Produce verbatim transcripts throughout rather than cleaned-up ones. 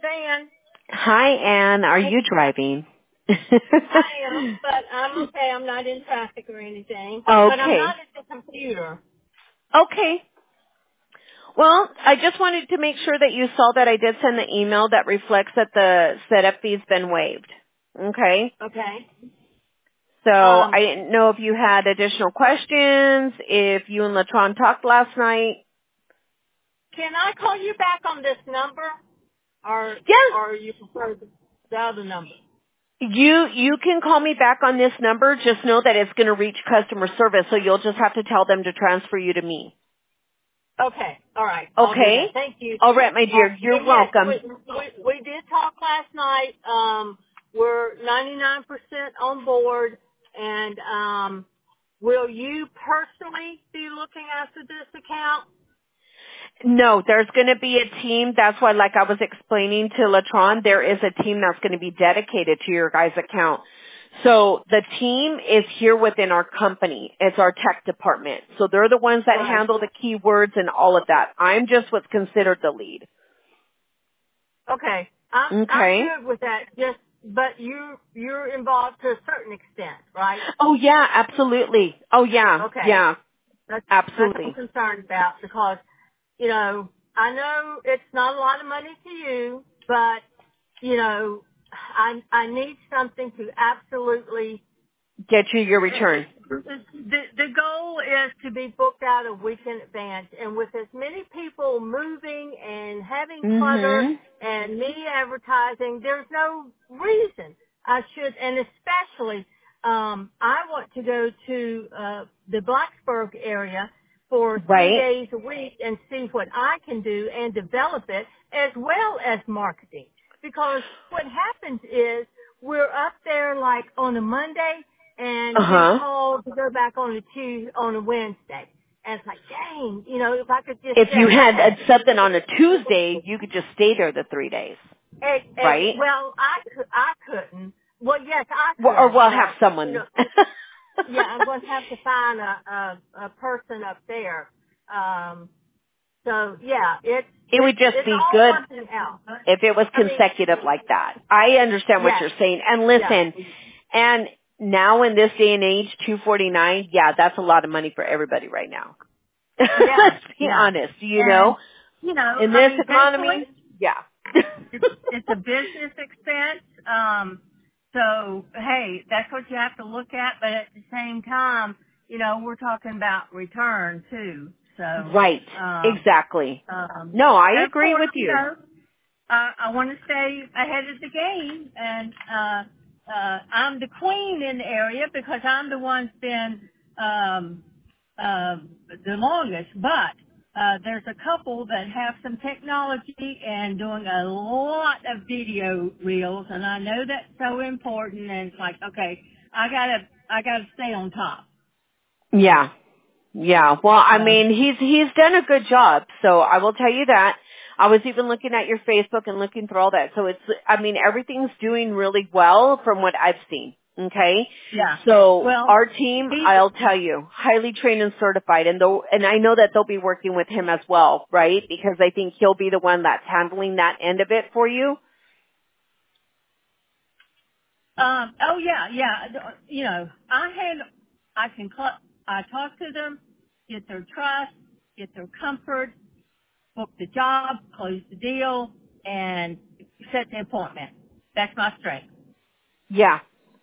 van. Hi, Ann. Are you driving? I am, but I'm okay. I'm not in traffic or anything. But I'm Okay. not at the computer. Okay. Well, I just wanted to make sure that you saw that I did send the email that reflects that the setup fee's been waived. Okay. Okay. So Um, I didn't know if you had additional questions, if you and Latron talked last night. can I call you back on this number, or Yeah. or you prefer the the other number? You you can call me back on this number. Just know that it's going to reach customer service, so you'll just have to tell them to transfer you to me. Okay. All right. I'll do Okay? that. Thank you. All right, my Uh, dear. but You're yes, we, welcome. we we did talk last night. Um, we're ninety-nine percent on board, and um, will you personally be looking after this account? No, there's going to be a team. That's why, like I was explaining to Latron, there is a team that's going to be dedicated to your guys' account. So the team is here within our company. It's our tech department. So they're the ones that Right. handle the keywords and all of that. I'm just what's considered the lead. Okay. I'm I'm Okay? good with that. Just but you you're involved to a certain extent, right? Oh yeah, absolutely. Oh yeah, Okay. yeah, That's that's what I'm absolutely. concerned about because you know I know it's not a lot of money to you, but you know I I need something to absolutely. Get you your return. The the goal is to be booked out a week in advance, and with as many people moving and having clutter Mhm. and media advertising, there's no reason I should, and especially um, I want to go to uh, the Blacksburg area for three Right. days a week and see what I can do and develop it as well as marketing. Because what happens is we're up there like on a Monday and Uh get huh. called to go back on a Tuesday, on a Wednesday. And it's like, dang, you know, if I could just If you say, had uh, okay, something on a Tuesday, you could just stay there the three days, egg, egg, right? well, I could, I couldn't. Well, yes, I Well, or could, we'll have but you know, someone. yeah, I'm going to have to find a a, a person up there. Um, so yeah, it's It it's would just it's be all good working out. if it was I mean, consecutive like that. I understand what yes, you're saying. And yes, listen, and now in this day and age, two forty-nine, yeah, that's a lot of money for everybody right now. yeah, Let's be yeah, honest, you and know? you know, In I this mean, thankfully. economy, yeah. It's, it's a business expense. Um, so, hey, that's what you have to look at. But at the same time, you know, we're talking about return too. So, Right. um, Exactly. um, No, I and of agree course, with you you. know, uh, I want to stay ahead of the game. And, uh, uh, I'm the queen in the area because I'm the one's been, um, uh, the longest, but uh, there's a couple that have some technology and doing a lot of video reels, and I know that's so important. And it's like, okay, I gotta, I gotta stay on top. Yeah. Yeah. Well, I So, mean, he's he's done a good job. So I will tell you that. I was even looking at your Facebook and looking through all that. So it's, I mean, everything's doing really well from what I've seen. Okay. yeah. So Well, our team, he's, I'll tell you, highly trained and certified, and though, and I know that they'll be working with him as well, right? Because I think he'll be the one that's handling that end of it for you. um, oh yeah, yeah. You know, I had, I can, cl- I talk to them, get their trust, get their comfort, book the job, close the deal, and set the appointment. That's my strength. Yeah,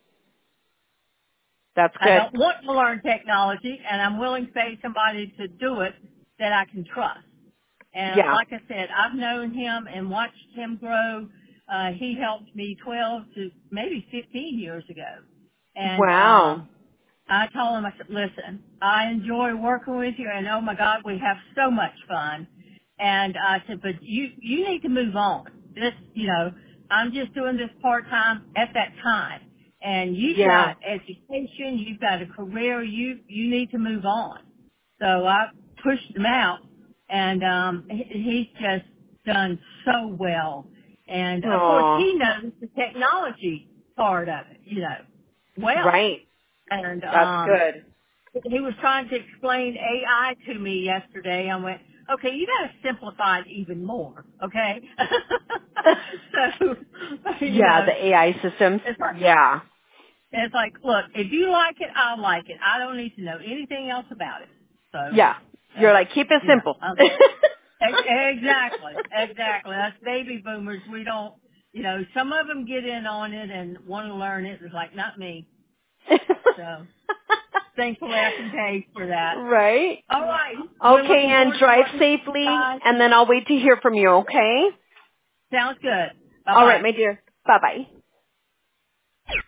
that's I good. don't want to learn technology, and I'm willing to pay somebody to do it that I can trust. And Yeah. like I said, I've known him and watched him grow. Uh, he helped me twelve to maybe fifteen years ago. And Wow. um, I told him, I said, listen, I enjoy working with you, and oh my God, we have so much fun. And I said, but you, you need to move on. This, you know, I'm just doing this part-time at that time. And you've Yeah. got education, you've got a career, you, you need to move on. So I pushed him out, and um, he- he's just done so well. And of course, Oh, he knows the technology part of it, you know, well. right. And That's um, good. he was trying to explain A I to me yesterday. I went, okay, you got to simplify it even more, okay? So, you Yeah, know, the A I systems. it's like, Yeah. it's like, look, if you like it, I like it. I don't need to know anything else about it. So, Yeah. You're uh, like, keep it you know, simple. um, ex- exactly, exactly. Us baby boomers, we don't, you know, some of them get in on it and want to learn it. It's like, not me. So, thankfully I can pay for that. Right? All right. We're Okay, looking and forward to drive working with you safely, guys. and then I'll wait to hear from you, okay? Sounds good. All right, Bye-bye. my dear. Bye-bye.